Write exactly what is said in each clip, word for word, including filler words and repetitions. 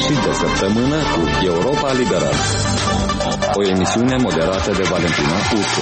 sfârșit de săptămână cu Europa Liberă. O emisiune moderată de Valentina Ursu.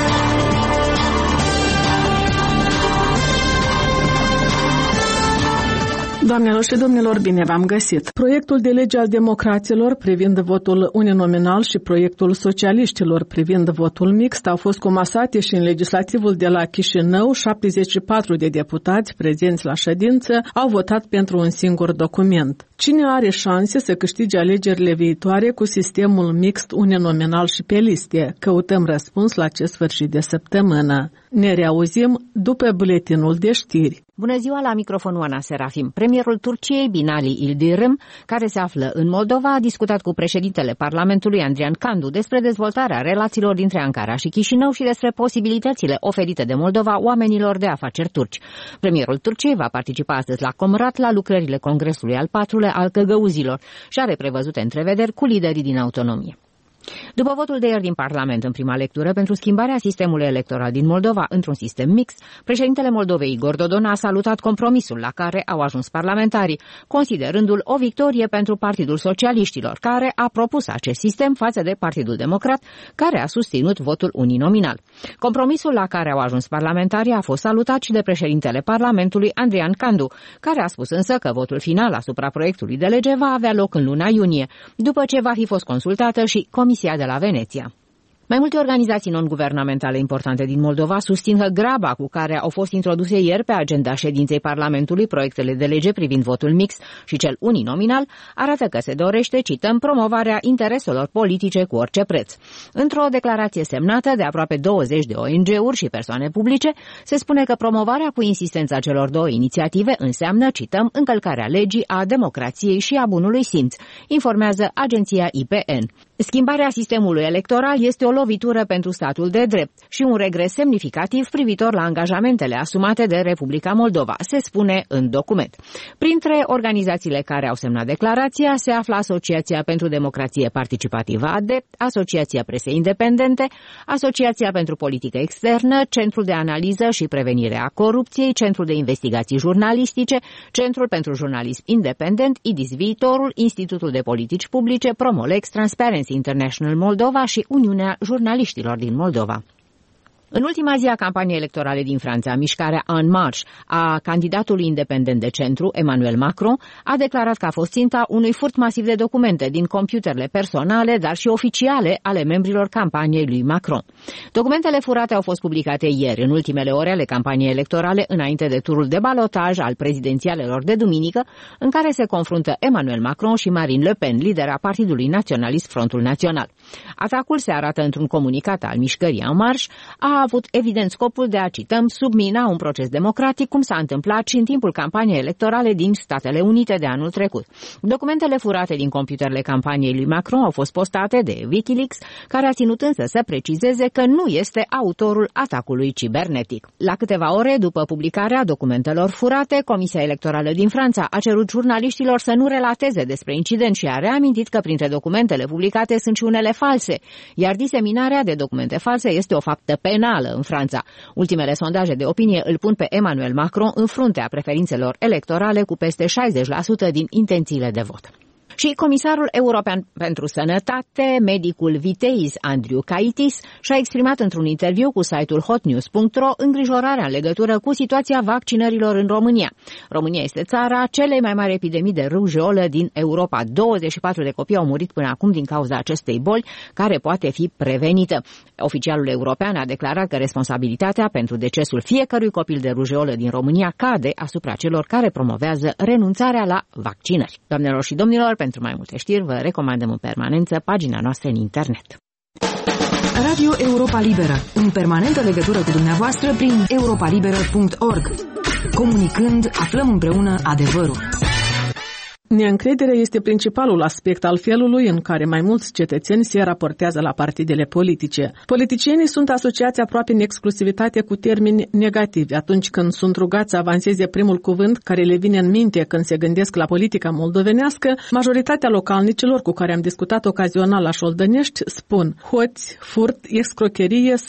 Doamnelor și domnilor, bine v-am găsit! Proiectul de lege al democraților privind votul uninominal și proiectul socialiștilor privind votul mixt au fost comasate și în legislativul de la Chișinău. șaptezeci și patru de deputați prezenți la ședință au votat pentru un singur document. Cine are șanse să câștige alegerile viitoare cu sistemul mixt uninominal și pe liste? Căutăm răspuns la acest sfârșit de săptămână. Ne reauzim după buletinul de știri. Bună ziua, la microfonul Ana Serafim. Premierul Turciei, Binali Yildirim, care se află în Moldova, a discutat cu președintele Parlamentului, Andrian Candu, despre dezvoltarea relațiilor dintre Ankara și Chișinău și despre posibilitățile oferite de Moldova oamenilor de afaceri turci. Premierul Turciei va participa astăzi la Comrat la lucrările Congresului al patrulea al Găgăuzilor și are prevăzute întrevederi cu liderii din autonomie. După votul de ieri din Parlament în prima lectură pentru schimbarea sistemului electoral din Moldova într-un sistem mixt, președintele Moldovei Igor Dodon a salutat compromisul la care au ajuns parlamentarii, considerându-l o victorie pentru Partidul Socialiștilor, care a propus acest sistem față de Partidul Democrat, care a susținut votul uninominal. Compromisul la care au ajuns parlamentarii a fost salutat și de președintele Parlamentului, Andrian Candu, care a spus însă că votul final asupra proiectului de lege va avea loc în luna iunie, după ce va fi fost consultată și Comisia de la Veneția. Mai multe organizații non-guvernamentale importante din Moldova susțin că graba cu care au fost introduse ieri pe agenda ședinței Parlamentului proiectele de lege privind votul mix și cel uninominal arată că se dorește, cităm, promovarea intereselor politice cu orice preț. Într-o declarație semnată de aproape douăzeci de O N G-uri și persoane publice, se spune că promovarea cu insistența celor două inițiative înseamnă, cităm, încălcarea legii, a democrației și a bunului simț, informează agenția I P N. Schimbarea sistemului electoral este o lovitură pentru statul de drept și un regres semnificativ privitor la angajamentele asumate de Republica Moldova, se spune în document. Printre organizațiile care au semnat declarația se află Asociația pentru Democrație Participativă ADEPT, Asociația Presei Independente, Asociația pentru Politică Externă, Centrul de Analiză și Prevenire a Corupției, Centrul de Investigații Jurnalistice, Centrul pentru Jurnalism Independent, I D I S Viitorul, Institutul de Politici Publice, Promolex, Transparency International Moldova și Uniunea Jurnaliștilor din Moldova. În ultima zi a campaniei electorale din Franța, mișcarea En Marche a candidatului independent de centru, Emmanuel Macron, a declarat că a fost ținta unui furt masiv de documente din computerele personale, dar și oficiale ale membrilor campaniei lui Macron. Documentele furate au fost publicate ieri, în ultimele ore ale campaniei electorale, înainte de turul de balotaj al prezidențialelor de duminică, în care se confruntă Emmanuel Macron și Marine Le Pen, lidera Partidului Naționalist Frontul Național. Atacul, se arată într-un comunicat al mișcării En Marche, a a avut evident scopul de a, cităm, submina un proces democratic, cum s-a întâmplat și în timpul campaniei electorale din Statele Unite de anul trecut. Documentele furate din computerele campaniei lui Macron au fost postate de Wikileaks, care a ținut însă să precizeze că nu este autorul atacului cibernetic. La câteva ore după publicarea documentelor furate, Comisia Electorală din Franța a cerut jurnaliștilor să nu relateze despre incident și a reamintit că printre documentele publicate sunt și unele false, iar diseminarea de documente false este o faptă penală în Franța. Ultimele sondaje de opinie îl pun pe Emmanuel Macron în fruntea preferințelor electorale cu peste șaizeci la sută din intențiile de vot. Și comisarul european pentru sănătate, medicul Viteis Andriukaitis, și-a exprimat într-un interviu cu site-ul hotnews punct ro îngrijorarea în legătură cu situația vaccinărilor în România. România este țara celei mai mari epidemii de rujeolă din Europa. douăzeci și patru de copii au murit până acum din cauza acestei boli, care poate fi prevenită. Oficialul european a declarat că responsabilitatea pentru decesul fiecărui copil de rujeolă din România cade asupra celor care promovează renunțarea la vaccinări. Doamnelor și domnilor, pentru mai multe știri, vă recomandăm în permanență pagina noastră în internet. Radio Europa Liberă, în permanentă legătură cu dumneavoastră prin europa liberă punct org. Comunicând, aflăm împreună adevărul. Neîncrederea este principalul aspect al felului în care mai mulți cetățeni se raportează la partidele politice. Politicienii sunt asociați aproape în exclusivitate cu termeni negativi atunci când sunt rugați să avanseze primul cuvânt care le vine în minte când se gândesc la politica moldovenească. Majoritatea localnicilor cu care am discutat ocazional la Șoldănești spun hoți, furt, escrocherie sau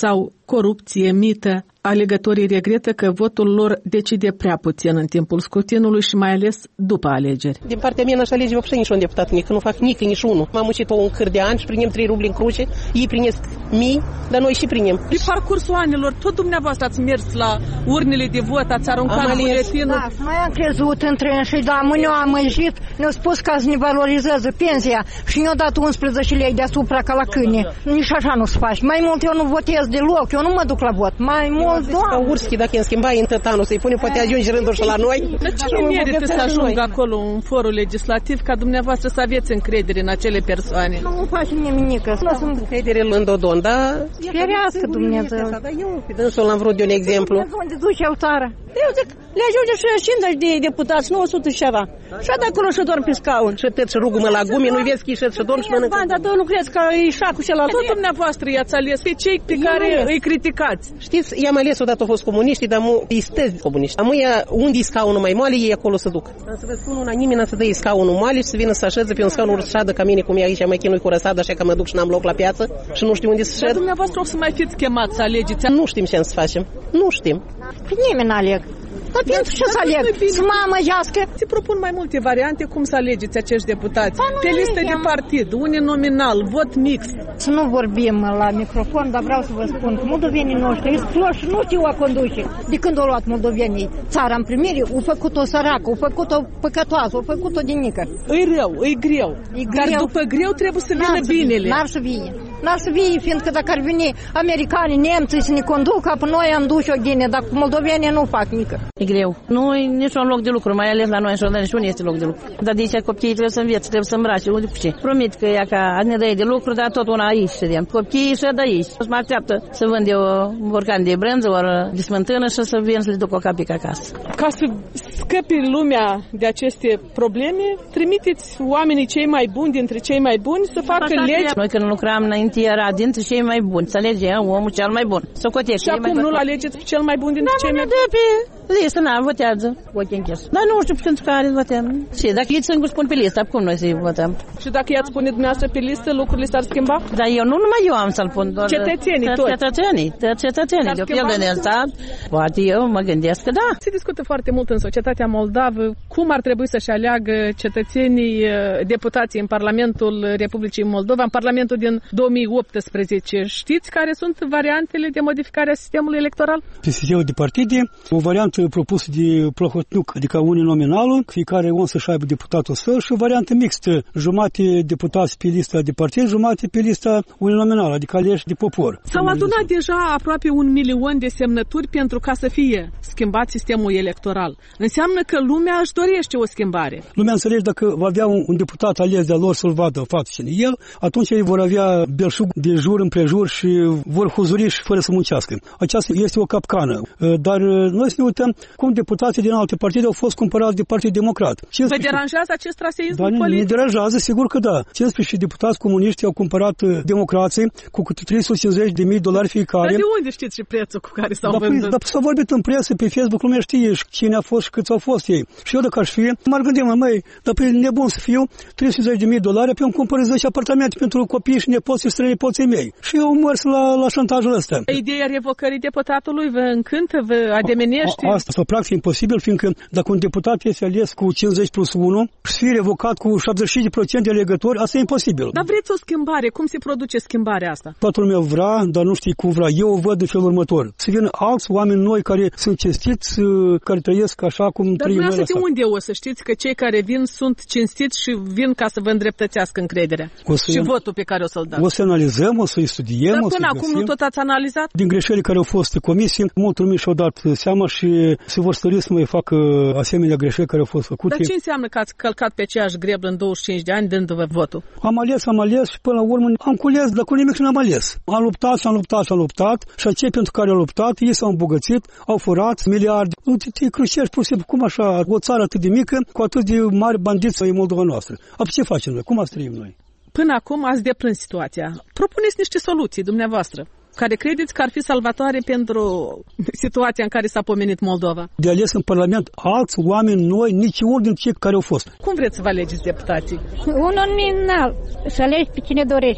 corupție, mită. Alegătorii regretă că votul lor decide prea puțin în timpul scrutinului și mai ales după alegeri. Din partea mea n-aș alege vopsă niciun deputat, nici, că nu fac nici, nici unul. M-am muncit un câr de ani și primim trei rubli în cruce, ei primesc mii, dar noi și primim. Pe parcursul anilor, tot dumneavoastră ați mers la urnele de vot, ați aruncat buletinul. Da, mai am crezut între și da, mâine am ieșit, ne-au spus ca să ne valorizează pensia și ne-au dat unsprezece lei deasupra ca la câine. Nici așa nu se face. Mai mult eu nu votez deloc, eu nu mă duc la vot. Mai mult, Ca Urschi, dacă îi schimba în tot anul, să-i pune, poate ajunge rândul și la noi. Dar cine merită să ajungă acolo în forul legislativ ca dumneavoastră să aveți încredere în acele persoane? Nu face nimică. Nu sunt încredere în Dodon, dar... Ferească Dumnezeu. Dar eu, pe dânsul l-am vrut de un exemplu. Unde duce o țară? Eu zic, le ajunge și cincizeci de deputați, nu o sută și ceva. Și de acolo și dorm pe scaun. Și tăt și rugul mă la gume, nu vezi că ieșet și dorm și mănâncă. Bani, dar nu crezi că e șacul celălalt? Tot dumneavoastră i-ați ales pe cei pe care îi criticați. Știți, i-am ales odată au fost comuniști, dar mu îi stăzi comuniști. Amuia, unde e scaunul mai moale, ei acolo să duc. Să vă spun una, nimeni n-a să dă scaunul moale și să vină să așeze pe un scaun urșadă ca mine, cum e aici, mai chinui cu răsadă, așa că mă duc și n-am loc la piață și nu știu unde să șed. Dar dumneavoastră o să mai fiți chemați să alegeți. Nu știm ce să facem. Nu știm. Pe nimeni n-aleg. Dar pentru ce să aleg? Să mă amăgească? Se propun mai multe variante cum să alegeți acești deputați. Pe listă de partid, uninominal, vot mix. Să nu vorbim la microfon, dar vreau să vă spun că moldovenii noștri sunt floși, nu știu a conduce. De când au luat moldovenii țara în primire, au făcut-o săracă, au făcut-o păcătoasă, au făcut-o de nică. E rău, e greu. E greu. Dar după greu trebuie să vină binele. N-ar să vie. N-ar să vie, fiindcă dacă ar veni americanii, nemții să ne conducă, apoi noi am dus o ghine, dar moldovenii nu fac nică. E greu. Nu e niciun loc de lucru, mai ales la noi în Șordani, și unde este loc de lucru. Dar de aici copiii trebuie să învețe, trebuie să îmbrace, unde cu ce. Promit că ea ca ne dă de lucru, dar tot una aici ședem. Copiii și de aici. O să mă așteaptă să vând eu borcan de brânză, ori de smântână și să vin să le duc o capică acasă. Ca să scăpi lumea de aceste probleme, trimiteți oamenii cei mai buni dintre cei mai buni să facă legi. Noi când lucram înainte era dintre cei mai buni, să alegem omul cel mai bun. Să cotești. Și acum nu-l alegeți pe cel mai bun dintre cei mai buni? Listă, n-am, votează, ochii închis. Dar nu știu pentru care votăm. Și dacă ei singur spun pe listă, cum noi să-i votăm? Și dacă i-ați pune dumneavoastră pe listă, lucrurile s-ar schimba? Dar eu nu numai eu am să-l pun, doar cetățenii toți. Cetățenii, cetățenii, de o pierdă de stat. Poate eu mă gândesc că da. Se discută foarte mult în societatea moldavă cum ar trebui să-și aleagă cetățenii deputații în Parlamentul Republicii Moldova, în Parlamentul din două mii optsprezece. Știți care sunt variantele de modificare a sistemului electoral? Pe sistemul de partide, o variantă propusă de Prohotniuc, adică uninominalul, fiecare om să-și aibă deputatul său, și o variantă mixtă, jumate deputați pe lista de partid, jumate pe lista uninominală, adică aleși de popor. S-au adunat deja aproape un milion de semnături pentru ca să fie schimbat sistemul electoral. Înseamnă că lumea își dorește o schimbare. Lumea înțelege dacă va avea un, un deputat ales de-a lor să-l vadă față cine el, atunci ei vor avea belșug de jur împrejur și vor huzuri și fără să muncească. Aceasta este o capcană. Dar noi să ne uităm cum deputații din alte partide au fost cumpărați de Partidul Democrat. Vă deranjează acest traseism da, politic? Ne deranjează, sigur că da. cincisprezece deputați comuniști au cumpărat democrații cu câte trei sute cincizeci de mii de dolari fiecare. Dar de unde știți și prețul cu care s-au da, vândut? Dar s-a vorbit în presă, pe Facebook, lumea știe cine a fost și câți au fost ei. Și eu dacă aș fi, m-ar gândi, mă, măi, dar pe nebun să fiu, trei sute cincizeci de mii de dolari, pe îmi cumpăr zece apartamente pentru copii și nepoții și strănepoții mei. Și eu am mers la, la șantajul ăsta. Ideea revocării deputatului vă încântă, vă ademenește? A, a, asta, practic, e imposibil, fiindcă dacă un deputat este ales cu cincizeci plus unu și să fie revocat cu șaptezeci și cinci la sută de alegători, asta e imposibil. Dar vreți o schimbare? Cum se produce schimbarea asta? Toată lumea vrea, dar nu știe cum vrea. Eu o văd în felul următor. Să vină alți oameni noi care sunt cinstiți, care trăiesc așa cum dar trăim noi. Dar unde o să știți că cei care vin sunt cinstiți și vin ca să vă îndreptățească încrederea? Să, și votul pe care o să-l dați? O să analizăm, o să-i studiem. Dar o până să acum nu tot ați analizat? Din greșelile care au fost comise, multă lume și-au dat seama și se vor stări să mai facă asemenea greșeli care au fost făcute. Dar ce înseamnă că ați călcat pe aceeași greblă în douăzeci și cinci de ani dându-vă votul? Am ales, am ales și până la urmă am cules, dar cu nimic nu am ales. Am luptat și am luptat și am luptat și acei pentru care au luptat, ei s-au îmbogățit, au furat miliarde. Nu te, te crucești, pur și simplu, cum așa, o țară atât de mică, cu atât de mari bandiți în Moldova noastră. Apoi ce facem noi? Cum ați trăim noi? Până acum ați deplâns situația. Propuneți niște soluții dumneavoastră, care credeți că ar fi salvatoare pentru situația în care s-a pomenit Moldova? De ales în Parlament alți oameni noi, nici unul din cei care au fost. Cum vreți să vă alegeți deputații? Un nominal, să alegi pe cine dorești.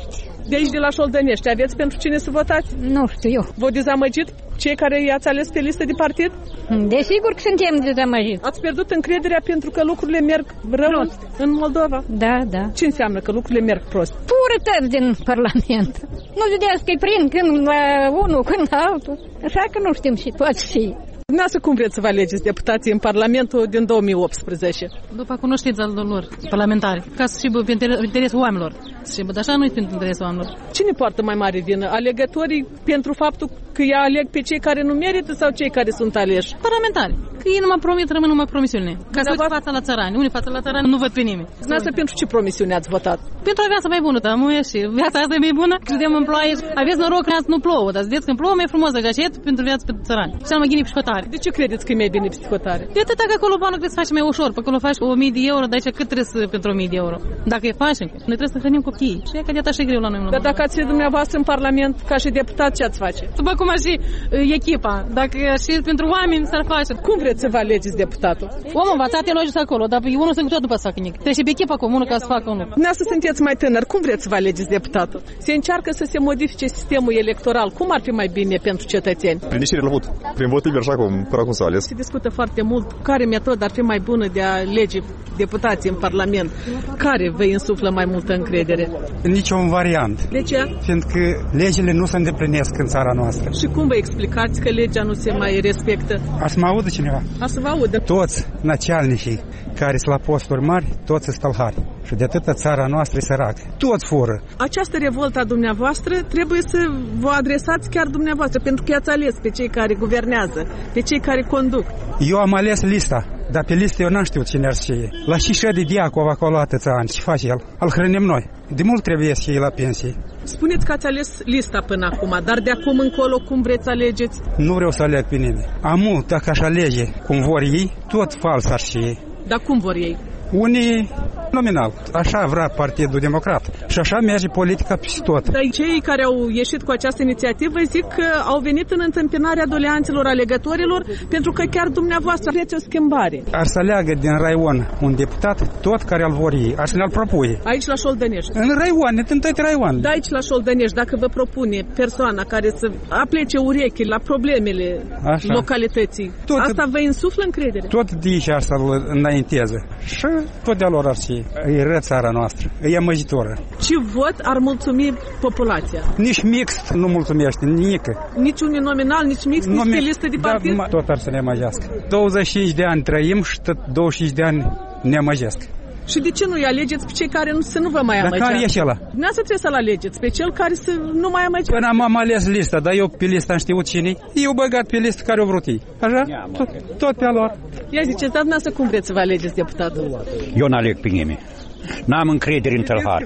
De aici, de la Șoldănești, aveți pentru cine să votați? Nu știu eu. V-au dezamăgit cei care i-ați ales pe listă de partid? Desigur că suntem dezamăgiți. Ați pierdut încrederea pentru că lucrurile merg rău prost în Moldova? Da, da. Ce înseamnă că lucrurile merg prost? Purătăți din Parlament. Nu vedeați că-i prind când la unul, când la altul. Așa că nu știm situații. Dumneavoastră cum vreți să vă alegeți deputații în Parlamentul din două mii optsprezece? După cunoștința lor, parlamentari, ca să fie pentru interesul oamenilor. Și dar așa nu-i pentru interesul oamenilor. Cine poartă mai mare vină? Alegătorii pentru faptul că ei aleg pe cei care nu merită sau cei care sunt aleși? Parlamentari. Că ei nu mă promit, rămân numai promisiune. Ca să uite fața la țărani. Unii fața la țărani nu văd pe nimeni. Dumneavoastră pentru ce promisiune ați votat? Pentru o viață mai bună, da, muie și viața asta e mai bună. Credem în ploaie. Aveți noroc că nu plouă, dar vedeți că plouă mai frumos de gășet pentru viața pe țărani. Și am ghinit psihotare. De ce credeți că e mai bine psihotare? De atâta că acolo banul trebuie să faci mai ușor. Pe acolo faci o mie de euro, dar aici cât trebuie să pentru o mie de euro? Dacă e faci, noi trebuie să hrănim copiii. Și e că de atât și greu la noi. Dar dacă ați fi dumneavoastră în Parlament ca și deputat, ce ați face? După cum ar și echipa, dacă și pentru oameni s-ar face. Cum vreți să vă alegeți deputatul? Omul învățat e logic acolo, dar unul singur tot după să facă nimic. Trebuie și pe echipa comună ca să facă unul. Dumneavoastră sunteți mai tânăr, cum vreți să vă alegeți deputatul? Se încearcă să se modifice sistemul electoral. Cum ar fi mai bine pentru cetățeni? Prin ieșire la vot. Prin vot liber, așa cum, cum s-a ales. Se discută foarte mult care metodă ar fi mai bună de a alege deputații în Parlament. Care vă insuflă mai multă încredere? Niciun variant. De ce? Fiindcă legile nu se îndeplinesc în țara noastră. Și cum vă explicați că legea nu se mai respectă? A să mă audă cineva? A să vă audă. Toți națialnicii care sunt la posturi mari, toți sunt stălhari. Și de atâta țara noastră e săracă. Toți fură. Această revoltă a dumneavoastră trebuie să vă adresați chiar dumneavoastră, pentru că i-ați ales pe cei care guvernează, pe cei care conduc. Eu am ales lista, dar pe listă eu n-am știut cine ar fi. La și de Diacov acolo atâția ani, ce face el? Îl hrănim noi. De mult trebuie să iei la pensie. Spuneți că ați ales lista până acum, dar de acum încolo cum vreți să alegeți? Nu vreau să aleg pe nimeni. Amu, dacă aș alege cum vor ei, tot fals ar fi ei. Dar cum vor ei? Unii nominal. Așa vrea Partidul Democrat. Și așa merge politica peste tot. Dar cei care au ieșit cu această inițiativă zic că au venit în întâmpinarea doleanțelor alegătorilor pentru că chiar dumneavoastră vreți o schimbare. Ar să aleagă din raion un deputat tot care îl vor ei. Ar să ne-l propune. Aici la Șoldănești. În raion, în toate raioanele. Da, aici la Șoldănești, dacă vă propune persoana care să aplece urechi la problemele așa. Localității, tot, asta vă insuflă încredere? Tot de aici ar să-l înainteze. Și tot de-a lor ar fi. E rău țara noastră. E amăjitoră. Ce vot ar mulțumi populația? Nici mixt nu mulțumește, nică. Nici unul nominal, nici mixt, nici pe listă de partid? Da, tot ar să ne amăgească. douăzeci și cinci de ani trăim și tot douăzeci și cinci de ani ne amăgesc. Și de ce nu-i alegeți pe cei care nu, să nu vă mai amăgească? Dar care e ăla? Dumneavoastră trebuie să-l alegeți, pe cel care să nu mai amăgească. Până am ales lista, dar eu pe lista am știut cine. Eu băgat pe listă care o vrut ei. Așa? Tot, tot pe-a lor. Ia ziceți, dar dumneavoastră cum vreți să vă alegeți deputatul? Eu n-aleg pe nimeni. N-am încredere în tălhari.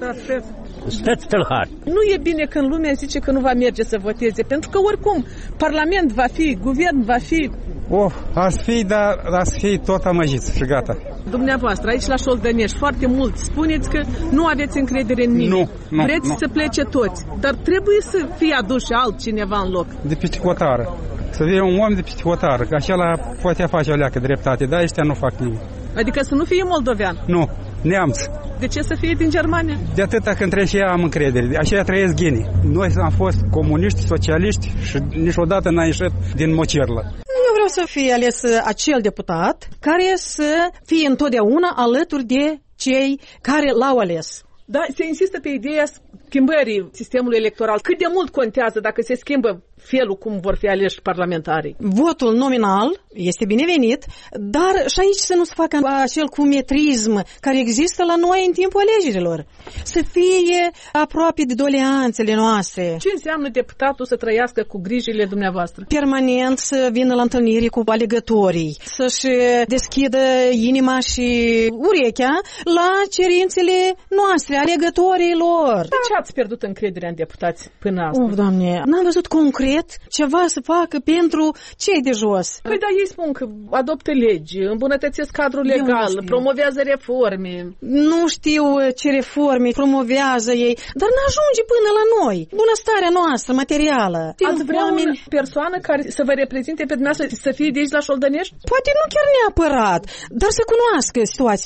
Stăți tălhari. Nu e bine când lumea zice că nu va merge să voteze, pentru că oricum Parlament va fi, guvern va fi. Oh, ați fi, dar ați fi tot amăgiți și gata. Dumneavoastră, aici la Șoldănești, foarte mult spuneți că nu aveți încredere în nimeni. Nu, nu, vreți nu. să plece toți, dar trebuie să fie aduși altcineva în loc. De peste hotară. Să fie un om de peste hotară, că acela poate face o leacă dreptate, dar ăștia nu fac nimic. Adică să nu fie moldovean? Nu, neamț. De ce să fie din Germania? De atâta când trece ea am încredere. Așa trăiesc ghinii. Noi am fost comuniști, socialiști și niciodată n-a ieșit din mocerlă. Eu vreau să fie ales acel deputat care să fie întotdeauna alături de cei care l-au ales. Da, se insistă pe ideea schimbării sistemului electoral. Cât de mult contează dacă se schimbă felul cum vor fi aleși parlamentarii? Votul nominal este binevenit, dar și aici să nu se facă acel cumetrism care există la noi în timpul alegerilor. Să fie aproape de doleanțele noastre. Ce înseamnă deputatul să trăiască cu grijile dumneavoastră? Permanent să vină la întâlniri cu alegătorii, să-și deschidă inima și urechea la cerințele noastre, alegătorilor. De ce ați pierdut încrederea în deputați până astăzi? Oh, Doamne, n-am văzut concret ceva să facă pentru cei de jos. Păi da, ei spun că adoptă legi, îmbunătățesc cadrul legal, promovează reforme. Nu știu ce reforme promovează ei, dar n-ajunge până la noi. Bunăstarea noastră, materială. Ați vrea oameni... o persoană care să vă reprezinte pe dumneavoastră să fie de aici la Șoldănești? Poate nu chiar neapărat, dar să cunoască situația.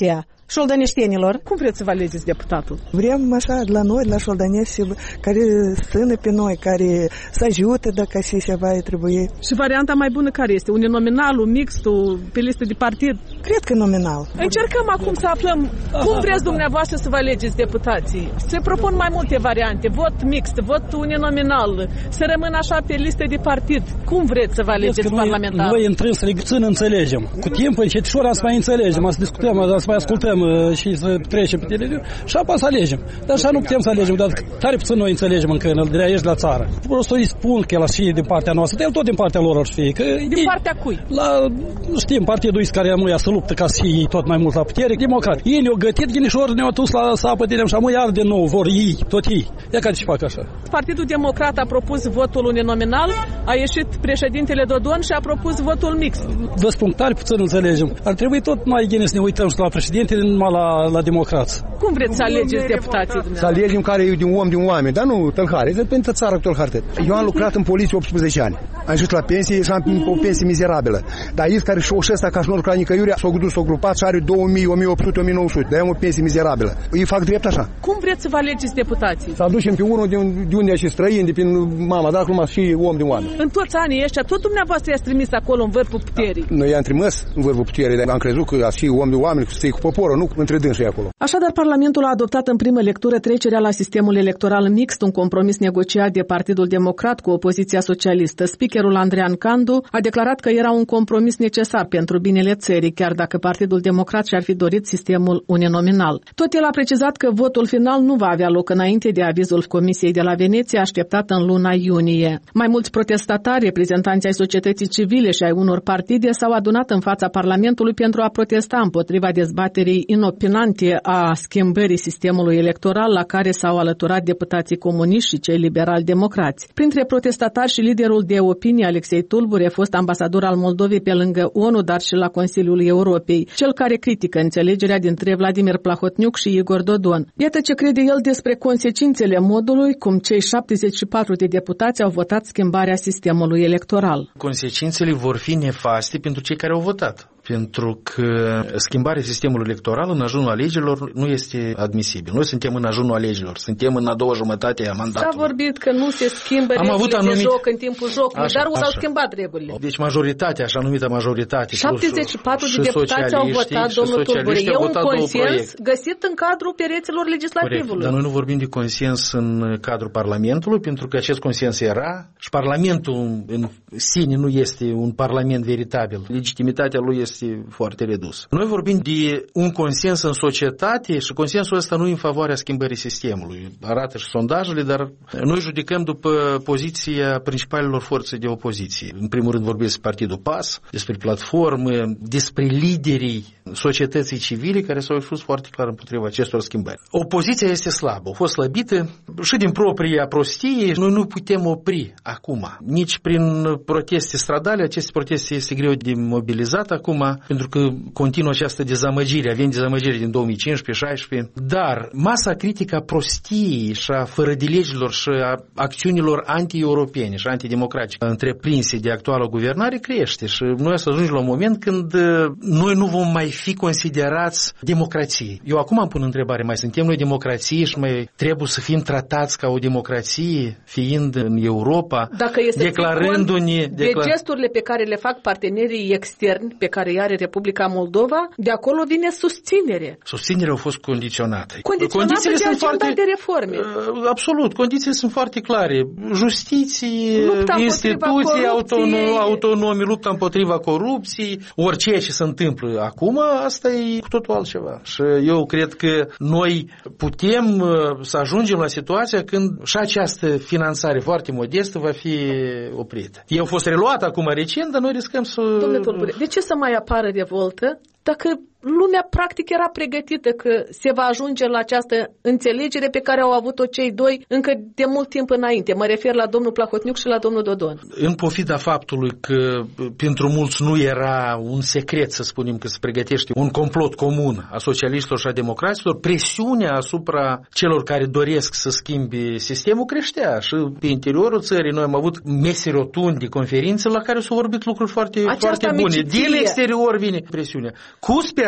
șoldăneștenilor. Cum vreți să vă alegeți deputatul? Vrem așa la noi, la șoldănești, care sână pe noi, care să ajute dacă și ceva trebuie. Și varianta mai bună care este? Uninominalul, mixtul, pe listă de partid? Cred că nominal. Încercăm acum să aflăm cum vreți dumneavoastră să vă alegeți deputații. Se propun mai multe variante. Vot mixt, vot uninominal, să rămână așa pe listă de partid. Cum vreți să vă alegeți parlamentar? Noi intrăm să ne înțelegem. Cu timpul, încetișor, să mai înțelegem, să discutăm, să mai ascultăm și să trecem pe televiziune și apoi să alegem. Dar așa nu putem să alegem, dar tare puțin noi înțelegem încă de aici la țară. Vreau să-i spun că el ar fi din partea noastră, el tot din partea lor ar fi. Că din partea cui? La, știm, partidul care amuia să luptă ca să fie tot mai mult la putere, democrat. Ei ne-au gătit ghinișor, ne-au dus la sapă de lemn și amu iar de nou vor ei, tot ei. Ia care ce fac așa. Partidul Democrat a propus votul uninominal, a ieșit președintele Dodon și a propus votul mixt. Vă spun, tare puțin înțelegem. Ar trebui tot mai bine să ne uităm și la președinte, numai la, la democrați. Cum vreți să alegeți deputații? Să alegem care e din om, din oameni, dar nu tălhare, e pentru țara tălhare. Eu am lucrat în poliție optsprezece ani. Am ajuns la pensie și am o pensie mizerabilă. Dar ei care și-o ăsta ca și nu lucra nicăiuri, s-au dus, s-au grupat și are două mii, o mie opt sute, o mie nouă sute. Dar am o pensie mizerabilă. Ei fac drept așa. Cum vreți să vă alegeți deputații? Să aducem pe unul de, de unde și străin, de prin mama, dar acum și om din oameni. În toți anii ăștia, tot dumneavoastră i-ați trimis acolo în vârful puterii. Da. Noi i-am trimis în vârful puterii, dar am crezut că ați fi om de oameni, să-i cu poporul, nu între dânsii acolo. Așadar, Parlamentul a adoptat în primă lectură trecerea la sistemul electoral mixt, un compromis negociat de Partidul Democrat cu opoziția socialistă. Speakerul Andrian Candu a declarat că era un compromis necesar pentru binele țării, chiar dacă Partidul Democrat și-ar fi dorit sistemul uninominal. Tot el a precizat că votul final nu va avea loc înainte de avizul Comisiei de la Veneția, așteptat în luna iunie. Mai mulți protestatari, reprezentanți ai societății civile și ai unor partide s-au adunat în fața Parlamentului pentru a protesta împotriva dezbaterii inopinante a schimbării sistemului electoral la care s-au alăturat deputații comuniști și cei liberal-democrați. Printre protestatari și liderul de opinie Alexei Tulbure, fost ambasador al Moldovei pe lângă O N U, dar și la Consiliul Europei, cel care critică înțelegerea dintre Vladimir Plahotniuc și Igor Dodon. Iată ce crede el despre consecințele modului cum cei șaptezeci și patru de deputați au votat schimbarea sistemului electoral. Consecințele vor fi nefaste pentru cei care au votat. Pentru că schimbarea sistemului electoral în ajunul alegerilor nu este admisibil. Noi suntem în ajunul alegerilor, suntem în a doua jumătate a mandatului. S-a vorbit că nu se schimbă Am regulile anumit... de joc în timpul jocului, așa, dar s-au așa. schimbat regulile. Deci majoritatea, așa numită majoritate, șaptezeci și patru de deputați au votat, domnul Tulbure. E un consens găsit în cadrul pereților legislativului. Corect. Dar noi nu vorbim de consens în cadrul Parlamentului, pentru că acest consens era și Parlamentul în sine nu este un Parlament veritabil. Legitimitatea lui este foarte redusă. Noi vorbim de un consens în societate și consensul ăsta nu e în favoarea schimbării sistemului. Arată și sondajele, dar noi judecăm după poziția principalelor forțe de opoziție. În primul rând vorbim despre Partidul P A S, despre platformă, despre liderii societății civile care s-au expus foarte clar împotriva acestor schimbări. Opoziția este slabă, a fost slăbită și din propria prostie. Noi nu putem opri acum, nici prin proteste stradale. Aceste proteste este greu de mobilizat acum, pentru că continuă această dezamăgire, avem dezamăgire din două mii cincisprezece șaisprezece, dar masa critică a prostiei și a fărădelegilor și a acțiunilor anti-europene și antidemocratice întreprinse de actuală guvernare crește și noi o să ajungem la un moment când noi nu vom mai fi considerați democrație. Eu acum îmi pun întrebare, mai suntem noi democrație și mai trebuie să fim tratați ca o democrație fiind în Europa, dacă este declarându-ne de declar... gesturile pe care le fac partenerii externi pe care îi are Republica Moldova, de acolo vine susținere. Susținerea a fost condiționată. Condiționată Condițiile de sunt agenda foarte, de reforme. Absolut, condițiile sunt foarte clare. Justiție, instituții autonom, autonome, lupta împotriva corupției, orice ce se întâmplă acum, asta e cu totul altceva. Și eu cred că noi putem să ajungem la situația când și această finanțare foarte modestă va fi oprită. Eu a fost reluată acum recent, dar noi riscăm să... Domnule Tulbure, de ce să mai apară revoltă dacă lumea practic era pregătită că se va ajunge la această înțelegere pe care au avut-o cei doi încă de mult timp înainte? Mă refer la domnul Plahotniuc și la domnul Dodon. În pofida faptului că pentru mulți nu era un secret, să spunem, că se pregătește un complot comun a socialiștilor și a democraților, presiunea asupra celor care doresc să schimbe sistemul creștea. Și pe interiorul țării noi am avut mese rotunde, conferințe la care s-au vorbit lucruri foarte, foarte bune. Din exterior vine presiunea. Cu speranța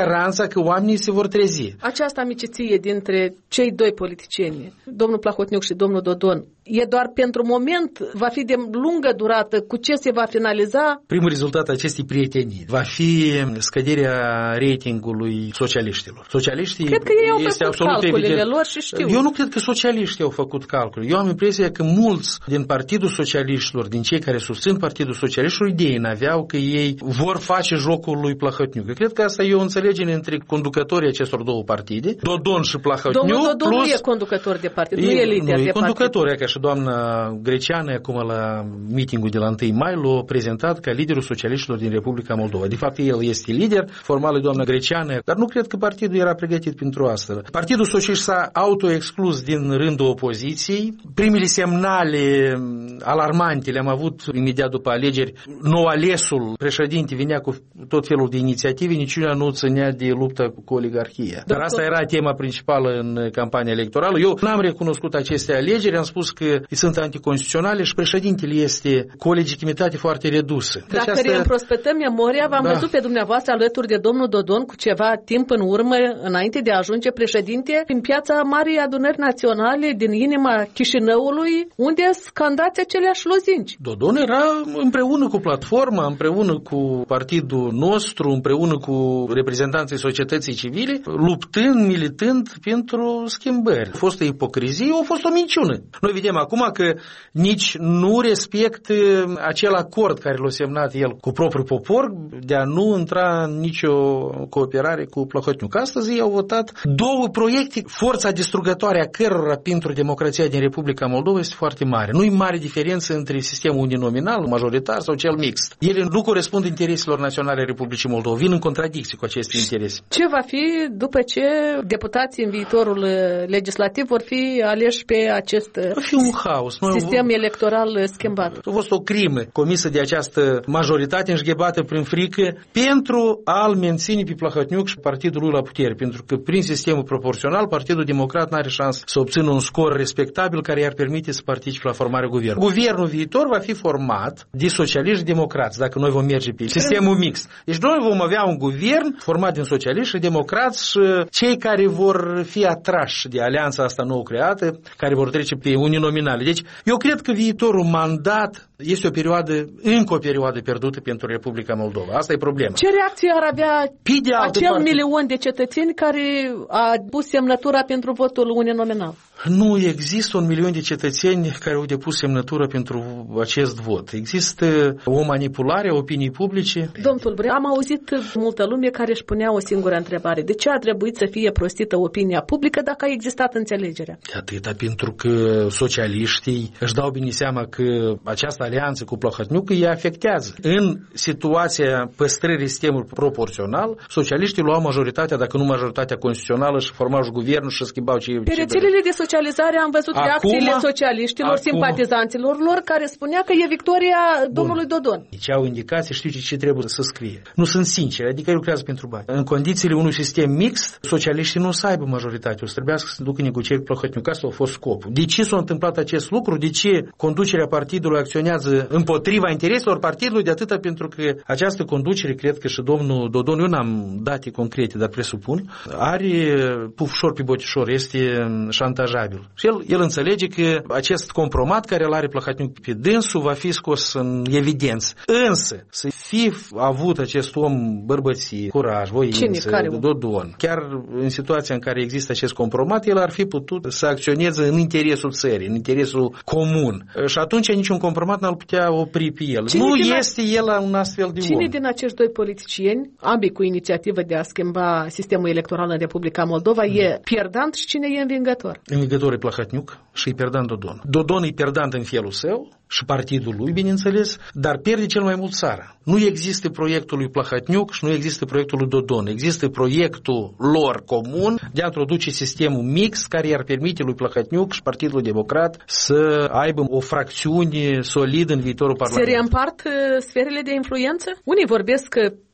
speranța că oamenii se vor trezi. Această amiciție dintre cei doi politicieni, domnul Plahotniuc și domnul Dodon, e doar pentru moment? Va fi de lungă durată? Cu ce se va finaliza? Primul rezultat acestei prietenii va fi scăderea ratingului socialiștilor. Socialiștii cred că ei au este făcut absolut calculele evident. lor și știu. Eu nu cred că socialiștii au făcut calcul. Eu am impresia că mulți din Partidul Socialiștilor, din cei care susțin Partidul Socialiștilor, idei n-aveau că ei vor face jocul lui Plahotniuc. Eu cred că asta e o înțelegere între conducătorii acestor două partide, Dodon și Plahotniuc. Domnul Dodon plus... nu e conducător de partid, e, nu e lider nu, de e conducător, partid. ca și doamna Greceană, acum la meetingul de la întâi mai, l-a prezentat ca liderul socialiștilor din Republica Moldova. De fapt, el este lider, formal e doamna Greceană, dar nu cred că partidul era pregătit pentru asta. Partidul Socialist s-a autoexclus din rândul opoziției. Primele semnale alarmante le-am avut imediat după alegeri. Nou alesul președinte venea cu tot felul de inițiative, niciuna nu ținea de lupta cu oligarhia. Dar asta era tema principală în campania electorală. Eu n-am recunoscut aceste alegeri, am spus că sunt anticonstituționale și președintele este cu o legitimitate foarte redusă. Dacă această... reîmprospătăm memoria, v-am da. văzut pe dumneavoastră alături de domnul Dodon cu ceva timp în urmă, înainte de a ajunge președinte, în piața Marii Adunări Naționale din inima Chișinăului, unde scandați aceleași lozinci. Dodon era împreună cu platforma, împreună cu partidul nostru, împreună cu reprezentanții societății civile, luptând, militând pentru schimbări. A fost o ipocrizie, a fost o minciună. Noi vedem acum că nici nu respectă acel acord care l-a semnat el cu propriul popor de a nu intra în nicio cooperare cu Plahotniuc. Astăzi ei au votat două proiecte, forța distrugătoare a cărora pentru democrația din Republica Moldova este foarte mare. Nu e mare diferență între sistemul uninominal, majoritar sau cel mixt. Ele nu corespund intereselor naționale Republicii Moldova, vin în contradicție cu aceste interese. Ce va fi după ce deputații în viitorul legislativ vor fi aleși pe acest va fi un haos. sistem Noi... electoral schimbat? A fost o crimă comisă de această majoritate înșghebată prin frică pentru a-l menține pe Plahotniuc și partidul lui la putere, pentru că prin sistemul proporțional Partidul Democrat n-are șansă să obțină un scor respectabil care i-ar permite să participe la formarea guvernului. Guvernul viitor va fi format de socialiști democrați, dacă noi vom merge pe sistemul mixt. Deci noi vom avea un guvern format din socialiști și democrați și cei care vor fi atrași de alianța asta nouă creată, care vor trece pe uninominale. Deci eu cred că viitorul mandat este o perioadă, încă o perioadă pierdută pentru Republica Moldova. Asta e problema. Ce reacție ar avea acel parte? milion de cetățeni care a pus semnătura pentru votul uninominal? Nu există un milion de cetățeni care au depus semnătură pentru acest vot. Există o manipulare a opiniei publice. Domnul Tulbure, am auzit multă lume care își punea o singură întrebare. De ce a trebuit să fie prostită opinia publică dacă a existat înțelegerea? Atâta pentru că socialiștii își dau bine seama că această alianță cu Plahotniuc îi afectează. În situația păstrării sistemului proporțional, socialiștii luau majoritatea, dacă nu majoritatea constituțională, și formau guvernul și schimbau ce... Pe rețelele de socializare am văzut acum, reacțiile socialiștilor, acum, simpatizanților lor, care spunea că e victoria domnului Bun. Dodon. Deci au indicații, știu ce trebuie să scrie. Nu sunt sinceri, adică lucrează pentru bani. În condițiile unui sistem mixt, socialiștii nu o să aibă majoritate, o să trebuiască să ducă negocieri cu Plahotniuc. Asta a fost scopul. De ce s-a întâmplat acest lucru? De ce conducerea partidului acționează împotriva intereselor partidului? De atâta pentru că această conducere, cred că și domnul Dodon, eu n-am date concrete, dar presupun, are pufșor pe botișor, este șantajat. Și el, el înțelege că acest compromat care îl are Plahotniuc pe dânsul va fi scos în evidență. Însă, să fi avut acest om bărbăție, curaj, voință, Dodon, chiar în situația în care există acest compromat, el ar fi putut să acționeze în interesul țării, în interesul comun. Și atunci niciun compromat n-ar putea opri pe el. Cine nu este a... el un astfel de Cine om. Cine din acești doi politicieni, ambii cu inițiativă de a schimba sistemul electoral în Republica Moldova, mm. e pierdant și cine e învingător? Învingător e Plahotniuc și e pierdant Dodon. Dodon e pierdant în felul său și partidul lui, bineînțeles, dar pierde cel mai mult țara. Nu există proiectul lui Plahotniuc și nu există proiectul lui Dodon. Există proiectul lor comun de a introduce sistemul mix care i-ar permite lui Plahotniuc și Partidul Democrat să aibă o fracțiune solidă în viitorul Parlament. Se reîmpart uh, sferele de influență? Unii vorbesc că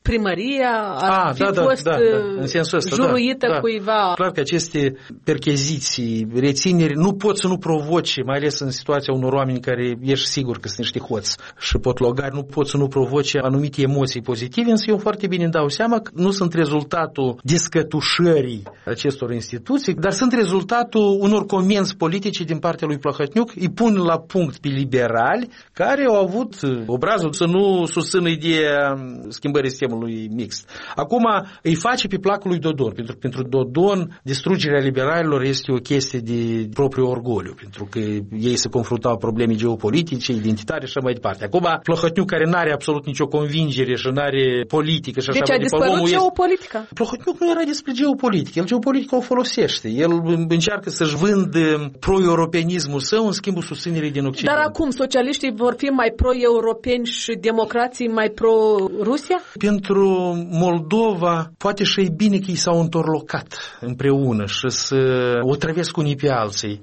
primăria ar A, fi da, da, fost da, da, în sensul ăsta, juruită da, da. cuiva. Clar că aceste percheziții, rețineri, nu pot să nu provoce, mai ales în situația unor oameni care ești sigur că sunt niște hoți și potlogari, nu pot să nu provoce anumite emoții pozitive, însă eu foarte bine îmi dau seama că nu sunt rezultatul descătușării acestor instituții, dar sunt rezultatul unor comenzi politice din partea lui Plahotniuc, îi pun la punct pe liberali care au avut obrazul să nu susțină ideea schimbării sistemului mixt. Acum îi face pe placul lui Dodon, pentru că pentru Dodon distrugerea liberalilor este o chestie de propriu orgoliu, pentru că ei se confruntau probleme geopolitice, identitare și așa mai departe. Acum Plahotniuc, care n-are absolut nicio convingere și n-are politică și așa deci mai departe. Deci a dispărut geopolitica. Este... Plahotniuc nu era despre geopolitică, el geopolitica o folosește. El încearcă să-și vândă pro-europenismul său în schimbul susținerii din Occident. Dar acum socialiștii vor fi mai pro-europeni și democrații mai pro-Rusia? Pentru Moldova poate și e bine că ei s-au întorlocat împreună și să o trăvesc unii pe alții.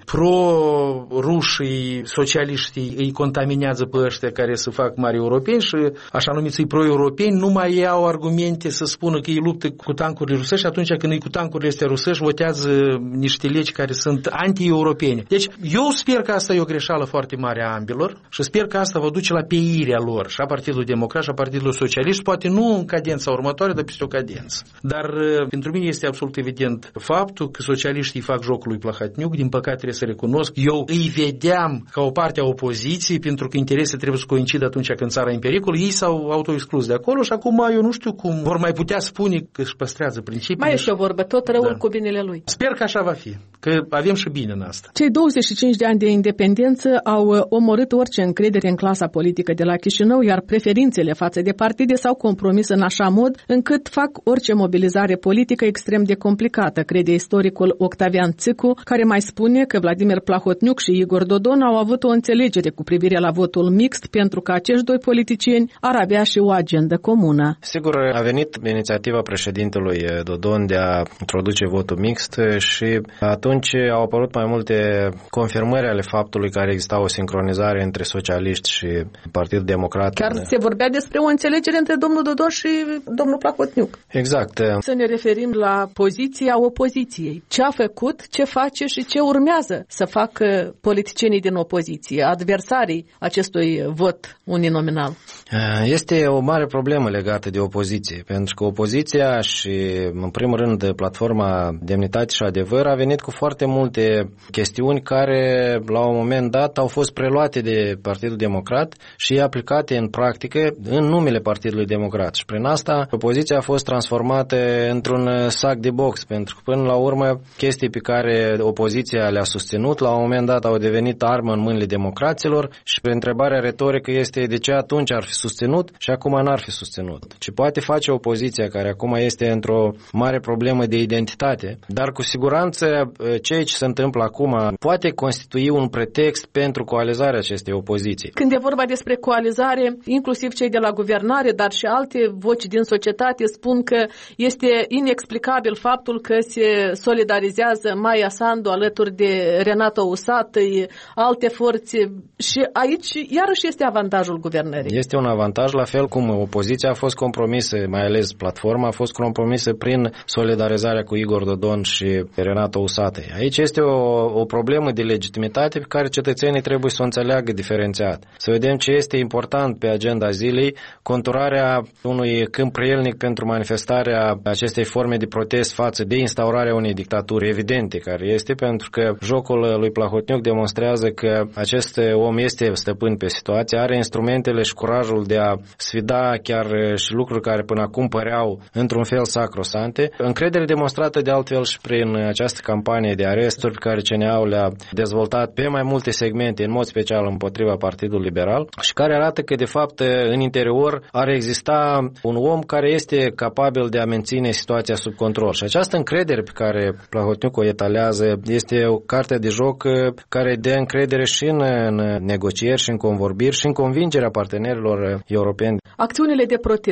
Pro-rușii, socialiștii îi contaminează pe ăștia care se fac mari europeni și așa numiții pro-europeni nu mai iau argumente să spună că ei luptă cu tancurile rusești, atunci când ei cu tancurile astea rusești votează niște legi care sunt anti-europene. Deci eu sper că asta e o greșeală foarte mare a ambilor și sper că asta va duce la peirea lor și a Partidului Democrat și a Partidului Socialist, poate nu în cadența următoare, dar peste o cadență. Dar pentru mine este absolut evident faptul că socialiștii fac jocul lui Plahotniuc, din păcate trebuie să recunosc, eu îi vedeam ca o parte a opoziției, pentru că interesele trebuie să coincidă atunci când țara e în pericol, ei s-au autoexclus de acolo și acum eu nu știu cum vor mai putea spune că își păstrează principiile. Mai este o vorbă, tot răul da. cu binele lui. Sper că așa va fi, că avem și bine în asta. Cei douăzeci și cinci de ani de independență au omorât orice încredere în clasa politică de la Chișinău, iar preferințele față de partide s-au compromis în așa mod încât fac orice mobilizare politică extrem de complicată, crede istoricul Octavian Țicu, care mai spune că Vladimir Plahotniuc și Igor Dodon au avut o înțelegere cu privire la votul mixt pentru că acești doi politicieni ar avea și o agendă comună. Sigur, a venit inițiativa președintelui Dodon de a introduce votul mixt și atunci au apărut mai multe confirmări ale faptului că exista o sincronizare între socialiști și Partidul Democrat. Chiar se vorbea despre o înțelegere între domnul Dodon și domnul Plahotniuc. Exact. Să ne referim la poziția opoziției. Ce a făcut, ce face și ce urmează să facă politicienii din opoziție, adversarii acestui vot uninominal? Este o mare problemă legată de opoziție, pentru că opoziția și, în primul rând, platforma Demnitate și Adevăr a venit cu foarte multe chestiuni care, la un moment dat, au fost preluate de Partidul Democrat și aplicate în practică în numele Partidului Democrat. Și prin asta, opoziția a fost transformată într-un sac de box, pentru că, până la urmă, chestii pe care opoziția le-a susținut, la un moment dat au devenit armă în mâinile democraților și întrebarea retorică este de ce atunci ar fi susținut și acum n-ar fi susținut. Ce poate face opoziția, care acum este într-o mare problemă de identitate, dar cu siguranță ceea ce se întâmplă acum poate constitui un pretext pentru coalizarea acestei opoziții. Când e vorba despre coalizare, inclusiv cei de la guvernare, dar și alte voci din societate spun că este inexplicabil faptul că se solidarizează Maia Sandu alături de Renato Usatăi, alte forțe și aici iarăși este avantajul guvernării. Este un avantaj, la fel cum opoziția a fost compromisă, mai ales platforma a fost compromisă prin solidarizarea cu Igor Dodon și Renato Usatăi. Aici este o, o problemă de legitimitate pe care cetățenii trebuie să o înțeleagă diferențiat. Să vedem ce este important pe agenda zilei, conturarea unui câmp prielnic pentru manifestarea acestei forme de protest față de instaurarea unei dictaturi evidente care este, pentru că jocul lui Plahotniuc demonstrează că acest om este stăpân pe situație, are instrumentele și curajul de a sfida chiar și lucruri care până acum păreau într-un fel sacrosante. Încredere demonstrată de altfel și prin această campanie de aresturi pe care C N A-ul le-a dezvoltat pe mai multe segmente, în mod special împotriva Partidului Liberal, și care arată că de fapt în interior ar exista un om care este capabil de a menține situația sub control. Și această încredere pe care Plahotniuc o etalează este o carte de joc care dă încredere și în, în negocieri și în convorbiri și în convingerea partenerilor europeni. Acțiunile de protest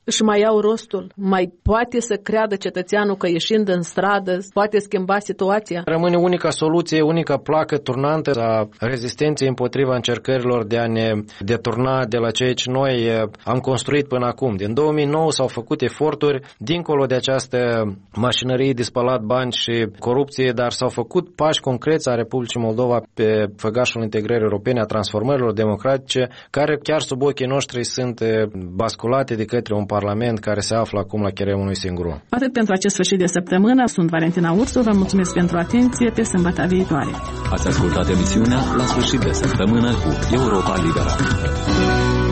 își mai iau rostul? Mai poate să creadă cetățeanul că ieșind în stradă poate schimba situația? Rămâne unica soluție, unica placă turnantă a rezistenței împotriva încercărilor de a ne deturna de la ceea ce noi am construit până acum. Din două mii nouă s-au făcut eforturi dincolo de această mașinărie de spălat bani și corupție, dar s-au făcut pași concreți a Republicii Moldova pe făgașul integrării europene, a transformărilor democratice, care chiar sub ochii noștri sunt basculate de către un parlament care se află acum la cheremul unui singur om. Atât pentru acest sfârșit de săptămână. Sunt Valentina Ursu, vă mulțumesc pentru atenție, pe sâmbătă viitoare. Ați ascultat emisiunea La sfârșit de săptămână cu Europa Liberă.